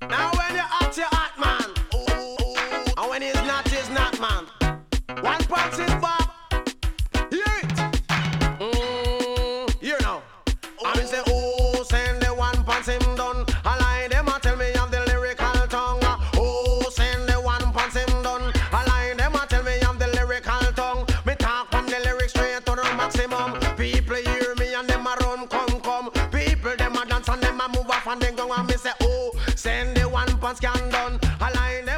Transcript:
Now when you're hot, man. And when it's not, man. One punch is Bob. Hear it. You know. I mean say, oh, send the one punch him done. I lie them and tell me I'm the lyrical tongue. Oh, send the one punch him done. I lie them and tell me I'm the lyrical tongue. Me talk from the lyrics straight to the maximum. People hear me and them a run, come. People them a dance and them a move off and then go and me say, oh, send the one punch can done. I lie